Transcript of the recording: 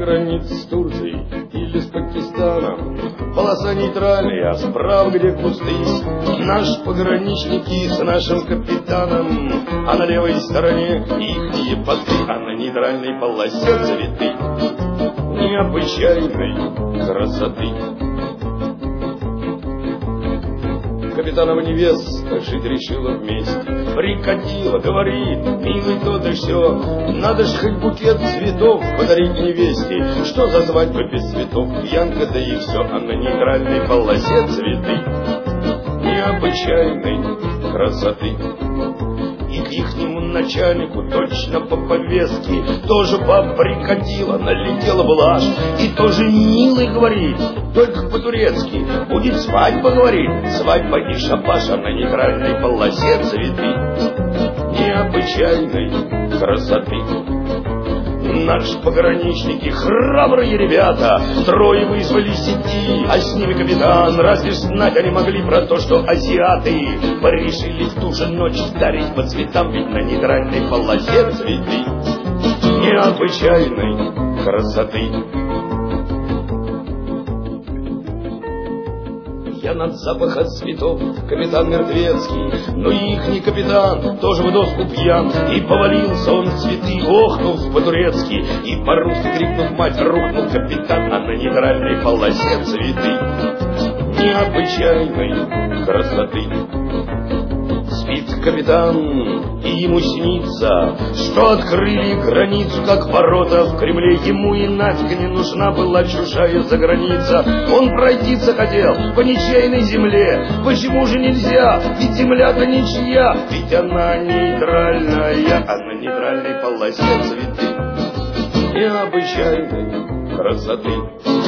границе с Турцией или с Пакистаном. Полоса нейтральная, а справа, где кусты, наши пограничники с нашим капитаном, а на левой стороне ихние посты, а на нейтральной полосе цветы необычайной красоты. Капитанова невеста жить решила вместе, прикатила, говорит, милый, то-то все, надо ж хоть букет цветов подарить невесте. Что за свадьба без цветов, пьянка, да и все, а на нейтральной полосе цветы необычайной красоты. И к ихнему начальнику точно по повестке тоже баба прикатила, налетела блажь, и тоже милый говорит, только по-турецки, будет свадьба, говорит, свадьба и шабаш, а на нейтральной полосе цветы необычайной красоты. Наши пограничники, храбрые ребята, трое вызвались идти, а с ними капитан. Разве знать они могли про то, что азиаты порешили в ту же ночь дарить по цветам, ведь на нейтральной полосе цветы необычайной красоты. Я над запахом цветов, капитан Мертвецкий, но ихний капитан тоже в доску пьян, и повалился он в цветы, охнув по-турецки, и по-русски крикнув мать, рухнул капитан, а на нейтральной полосе цветы необычайной красоты. Спит капитан, и ему снится, что открыли границу, как ворота в Кремле. Ему и нафиг не нужна была чужая заграница. Он пройдиться хотел по ничейной земле. Почему же нельзя? Ведь земля-то ничья, ведь она нейтральная, а на нейтральной полосе цветы необычайной красоты.